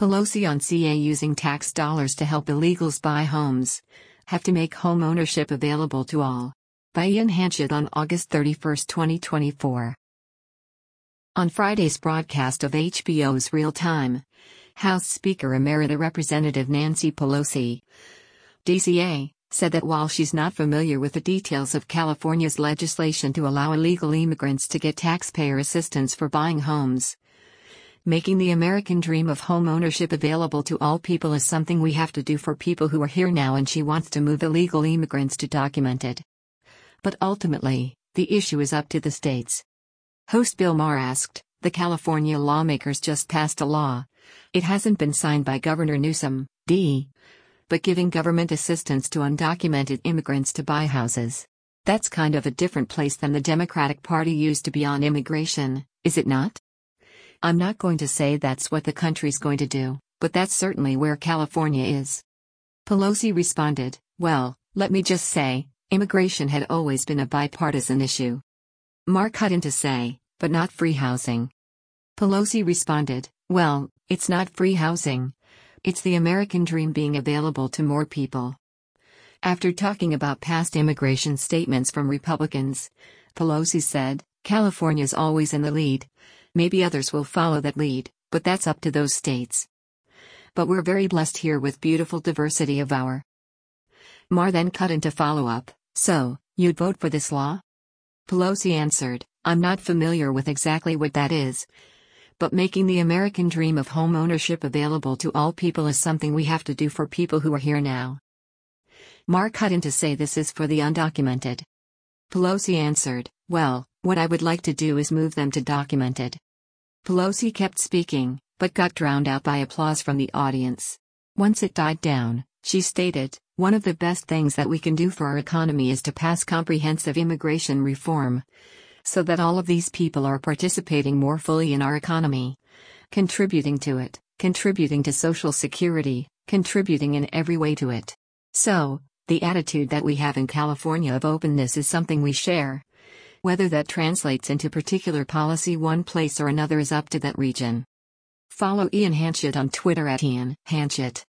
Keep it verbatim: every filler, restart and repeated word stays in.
Pelosi on C A using tax dollars to help illegals buy homes. Have to make home ownership available to all. By Ian Hanchett on August thirty-first, twenty twenty-four. On Friday's broadcast of H B O's Real Time, House Speaker Emerita Representative Nancy Pelosi, D C A, said that while she's not familiar with the details of California's legislation to allow illegal immigrants to get taxpayer assistance for buying homes, making the American dream of home ownership available to all people is something we have to do for people who are here now, and she wants to move illegal immigrants to document it. But ultimately, the issue is up to the states. Host Bill Maher asked, the California lawmakers just passed a law. It hasn't been signed by Governor Newsom, D. but giving government assistance to undocumented immigrants to buy houses. That's kind of a different place than the Democratic Party used to be on immigration, is it not? I'm not going to say that's what the country's going to do, but that's certainly where California is. Pelosi responded, well, let me just say, immigration had always been a bipartisan issue. Maher cut in to say, but not free housing. Pelosi responded, well, it's not free housing. It's the American dream being available to more people. After talking about past immigration statements from Republicans, Pelosi said, California's always in the lead. Maybe others will follow that lead, but that's up to those states. But we're very blessed here with beautiful diversity of our. Maher then cut into follow-up, so, you'd vote for this law? Pelosi answered, I'm not familiar with exactly what that is. But making the American dream of home ownership available to all people is something we have to do for people who are here now. Maher cut in to say this is for the undocumented. Pelosi answered, well, what I would like to do is move them to documented. Pelosi kept speaking, but got drowned out by applause from the audience. Once it died down, she stated, one of the best things that we can do for our economy is to pass comprehensive immigration reform, so that all of these people are participating more fully in our economy, contributing to it, contributing to Social Security, contributing in every way to it. So, the attitude that we have in California of openness is something we share. Whether that translates into particular policy one place or another is up to that region. Follow Ian Hanchett on Twitter at Ian Hanchett.